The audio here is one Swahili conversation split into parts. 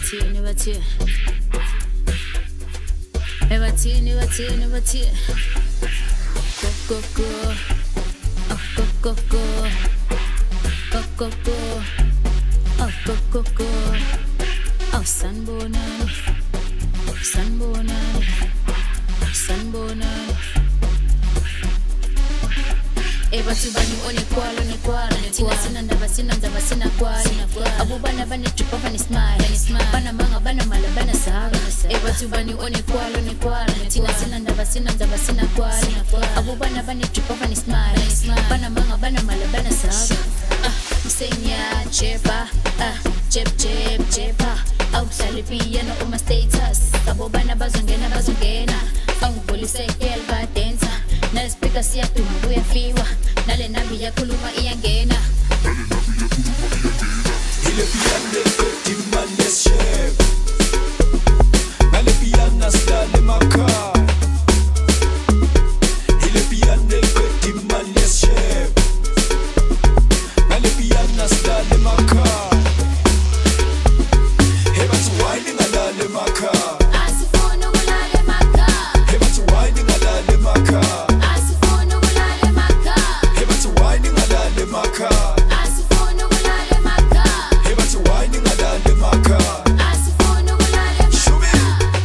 Batie. Go, go, go. Oh, go, go, go. Go, go, go. Oh, go, go, go. Oh, sanbonani. Sanbonani. Sanbonani. Bathu bani onekwalo thina sinandaba sinakwalo abubana banetripa banesmile banamanga banamala banasaka bathu bani onekwalo thina sinandaba sinakwalo abubana banetripa banesmile banamanga banamala banasaka msenya chepa chepa awuhlale piyano uma status abubana bazongena awuboliseke badensa nalespika siyaduma kuyafiwa nale nabi yakhuluma iyangena ile piyane imane chef nale piyana stale maka ile piyane imane chef nale piyana stale maka heba tu wine ngalale maka asifuna ukulale maka heba tu wine ngalale maka Maka asifuna ukulale maka heba tu wine ngalale maka asifuna ukulale Shumi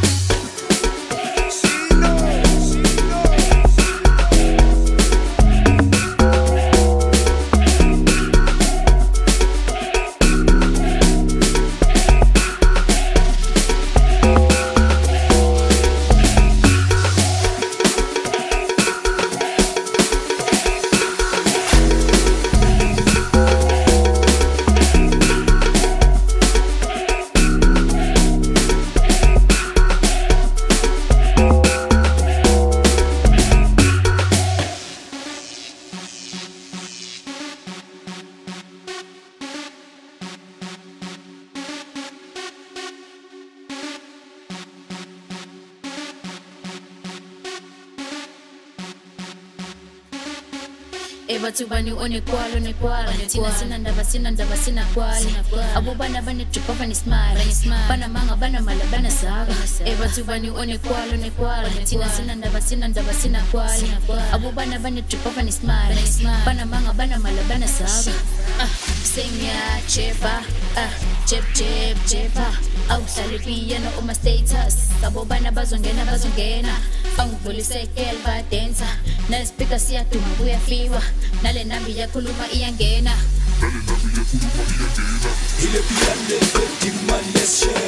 bathu bani onekwalo thina sinandaba sinakwalo abubana banetripa banesmile banamanga banamala banasaka bathu bani onekwalo thina sinandaba sinakwalo abubana banetripa banesmile banamanga banamala banasaka senya chepa chepa awuhlale piyano uma status abubana bazongena awuboliseke badensa nalespika siyaduma kuyafiwa nale nabi yakhuluma iyangena ile piyane imane chef